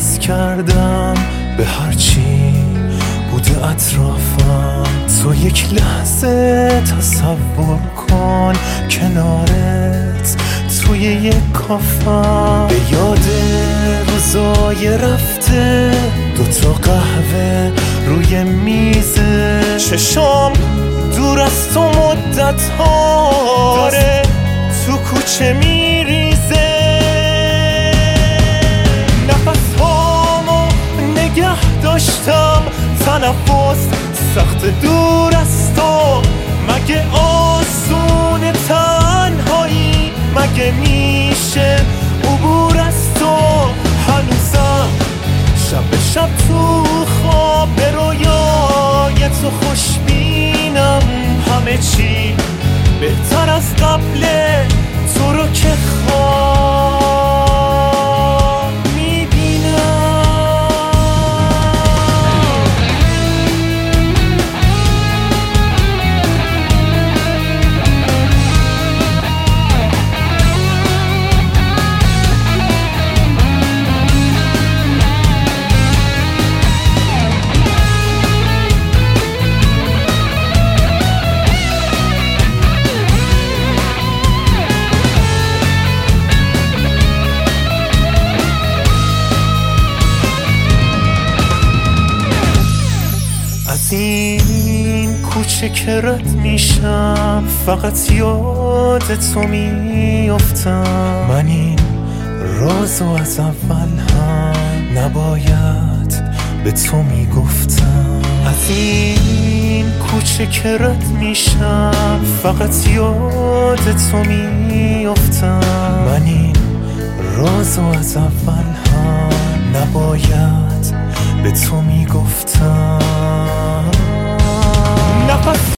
عوض کردم به هرچی بوده اطرافم. تو یک لحظه تصور کن کنارت توی یک کافم، به یاد روزای رفته، 2 قهوه روی میزه، چشام دور از تو مدت ها داره تو کوچه میریزه. نفس هامو نگه داشتم، تنفس سخت دور از تو. مگه آسون تنهایی؟ مگه میشه عبور از تو؟ هنوزم شب به شب تو خواب به رویای تو خوشبینم. همه چی بهتر از قبله، تو رو که خواب میبینم. این کوچه که رد میشم، فقط یاد تو میافتم. من این رازو از اول هم نباید به تو میگفتم. از این کوچه که رد میشم، فقط یاد تو میافتم. من این رازو از اول هم نباید به تو میگفتم.